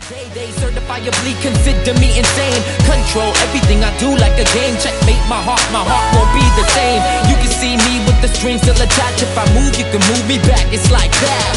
They certifiably consider me insane. Control everything I do like a game. Checkmate my heart won't be the same. You can see me with the strings still attached. If I move, you can move me back, it's like that.